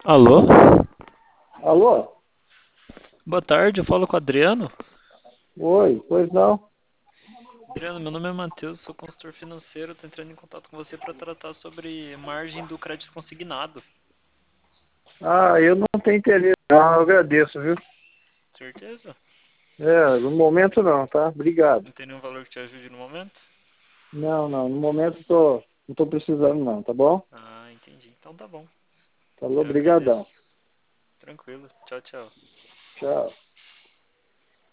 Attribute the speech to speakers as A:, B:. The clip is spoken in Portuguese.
A: Alô?
B: Alô?
A: Boa tarde, eu falo com o Adriano.
B: Oi, pois não?
A: Adriano, meu nome é Matheus, sou consultor financeiro, tô entrando em contato com você para tratar sobre margem do crédito consignado.
B: Ah, eu não tenho interesse. Ah, eu agradeço, viu?
A: Certeza?
B: É, no momento não, tá? Obrigado.
A: Não tem nenhum valor que te ajude no momento?
B: Não, no momento não tô precisando não, tá bom?
A: Ah, entendi. Então tá bom.
B: Falou,
A: Eu
B: brigadão.
A: agradeço. Tranquilo. Tchau, tchau.
B: Tchau.